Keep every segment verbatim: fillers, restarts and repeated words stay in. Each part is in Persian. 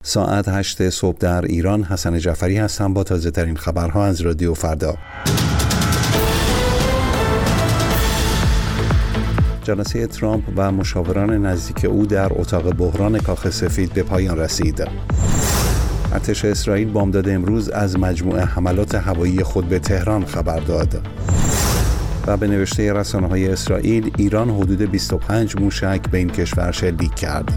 ساعت هشت صبح در ایران. حسن جعفری هستم با تازه ترین خبرها از رادیو فردا. جلسه ترامپ و مشاوران نزدیک او در اتاق بحران کاخ سفید به پایان رسید. ارتش اسرائیل بامداد امروز از مجموعه حملات هوایی خود به تهران خبر داد. و به نوشته رسانه‌های اسرائیل، ایران حدود بیست و پنج موشک به این کشور شلیک کرد.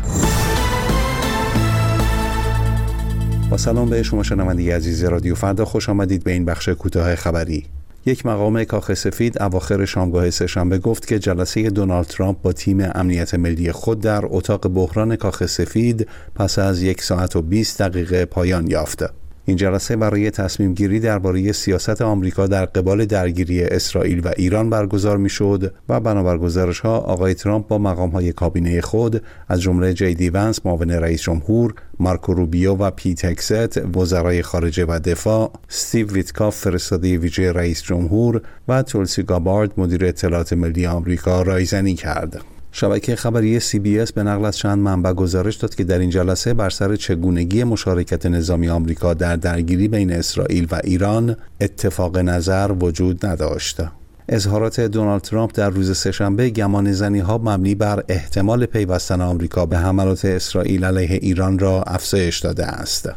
با سلام به شما شنونده عزیز رادیو فردا، خوش آمدید به این بخش کوتاه خبری. یک مقام کاخ سفید اواخر شامگاه سه‌شنبه گفت که جلسه دونالد ترامپ با تیم امنیت ملی خود در اتاق بحران کاخ سفید پس از یک ساعت و بیست دقیقه پایان یافت. این جلسه برای تصمیم گیری درباره سیاست آمریکا در قبال درگیری اسرائیل و ایران برگزار می‌شد و بنابر گزارش‌ها آقای ترامپ با مقام‌های کابینه خود از جمله جی دی ونس معاون رئیس جمهور، مارکو روبیو و پیت هگست وزرای خارجه و دفاع، استیو ویتکاف فرستاده ویژه رئیس جمهور و تولسی گابارد مدیر اطلاعات ملی آمریکا رایزنی کرد. شبکه خبری سی بی اس به نقل از چند منبع گزارش داد که در این جلسه بر سر چگونگی مشارکت نظامی آمریکا در درگیری بین اسرائیل و ایران اتفاق نظر وجود نداشت. اظهارات دونالد ترامپ در روز سه‌شنبه گمانه‌زنی‌ها مبنی بر احتمال پیوستن آمریکا به حملات اسرائیل علیه ایران را افزایش داده است.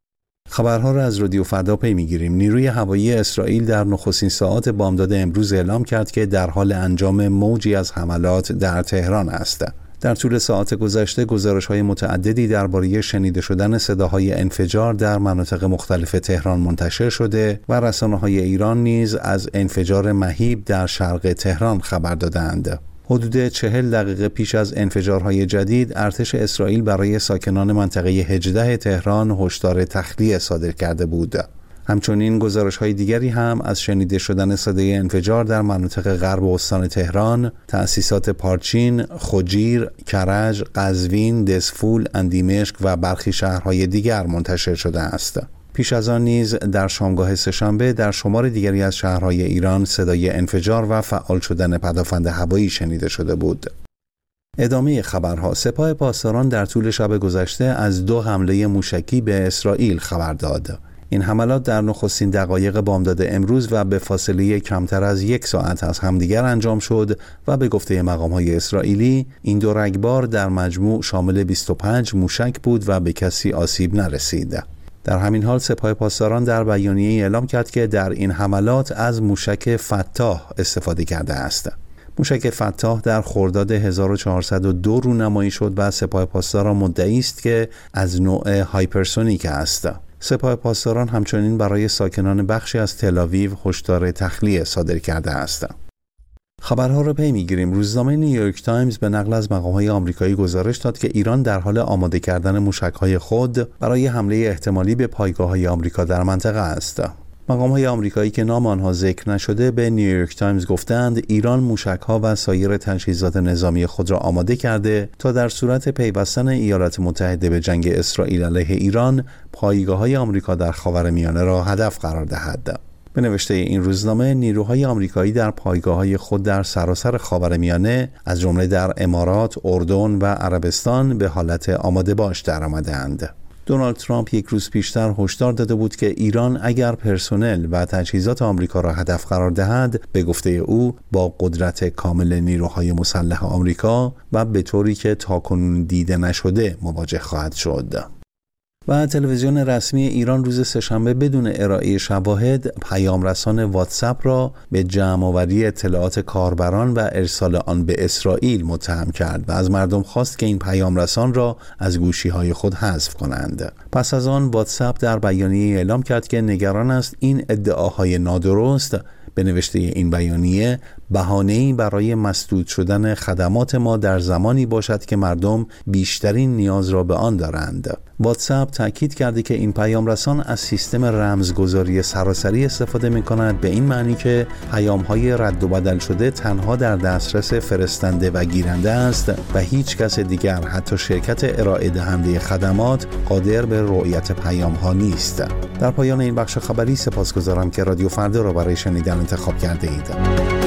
خبرها را از رادیو فردا پی می‌گیریم. نیروی هوایی اسرائیل در نخستین ساعات بامداد امروز اعلام کرد که در حال انجام موجی از حملات در تهران است. در طول ساعات گذشته گزارش‌های متعددی درباره شنیده شدن صداهای انفجار در مناطق مختلف تهران منتشر شده و رسانه‌های ایران نیز از انفجار مهیب در شرق تهران خبر دادند. حدود چهل دقیقه پیش از انفجارهای جدید، ارتش اسرائیل برای ساکنان منطقه هجده تهران هشدار تخلیه صادر کرده بود. همچنین گزارش‌های دیگری هم از شنیده شدن صدای انفجار در مناطق غرب استان تهران، تأسیسات پارچین، خجیر، کرج، قزوین، دزفول، اندیمشق و برخی شهرهای دیگر منتشر شده است. پیش از آن نیز در شامگاه سه‌شنبه در شمار دیگری از شهرهای ایران صدای انفجار و فعال شدن پدافند هوایی شنیده شده بود. ادامه خبرها: سپاه پاسداران در طول شب گذشته از دو حمله موشکی به اسرائیل خبر داد. این حملات در نخستین دقایق بامداد امروز و به فاصله کمتر از یک ساعت از همدیگر انجام شد و به گفته مقام‌های اسرائیلی این دو رگبار در مجموع شامل بیست و پنج موشک بود و به کسی آسیب نرسید. در همین حال سپاه پاسداران در بیانیه‌ای اعلام کرد که در این حملات از موشک فتاح استفاده کرده است. موشک فتاح در خرداد هزار و چهارصد و دو رونمایی شد و سپاه پاسداران مدعی است که از نوع هایپرسونیک است. سپاه پاسداران همچنین برای ساکنان بخشی از تل‌آویو هشدار تخلیه صادر کرده است. خبرها را پی می‌گیریم. روزنامه نیویورک تایمز به نقل از مقام‌های آمریکایی گزارش داد که ایران در حال آماده کردن موشک‌های خود برای حمله احتمالی به پایگاه‌های آمریکا در منطقه است. مقام‌های آمریکایی که نام آنها ذکر نشده به نیویورک تایمز گفتند ایران موشک‌ها و سایر تجهیزات نظامی خود را آماده کرده تا در صورت پیوستن ایالات متحده به جنگ اسرائیل علیه ایران، پایگاه‌های آمریکا در خاورمیانه را هدف قرار دهد. به نوشته این روزنامه، نیروهای آمریکایی در پایگاه‌های خود در سراسر خاورمیانه از جمله در امارات، اردن و عربستان به حالت آماده باش درآمده‌اند. دونالد ترامپ یک روز پیشتر هشدار داده بود که ایران اگر پرسنل و تجهیزات آمریکا را هدف قرار دهد، به گفته او با قدرت کامل نیروهای مسلح آمریکا و به طوری که تاکنون دیده نشده مواجه خواهد شد. و تلویزیون رسمی ایران روز سه‌شنبه بدون ارائه شواهد پیام رسان واتساپ را به جمع‌آوری اطلاعات کاربران و ارسال آن به اسرائیل متهم کرد و از مردم خواست که این پیام رسان را از گوشی‌های خود حذف کنند. پس از آن واتساپ در بیانیه اعلام کرد که نگران است این ادعاهای نادرست، به نوشته این بیانیه، بهانه‌ای برای مسدود شدن خدمات ما در زمانی باشد که مردم بیشترین نیاز را به آن دارند. واتساپ تاکید کرده که این پیام رسان از سیستم رمزگذاری سراسری استفاده می‌کند، به این معنی که پیام‌های رد و بدل شده تنها در دسترس فرستنده و گیرنده است و هیچ کس دیگر، حتی شرکت ارائه دهنده خدمات، قادر به رؤیت پیام‌ها نیست. در پایان این بخش خبری سپاسگزارم که رادیو فردا را برای شنیدن انتخاب کرده اید.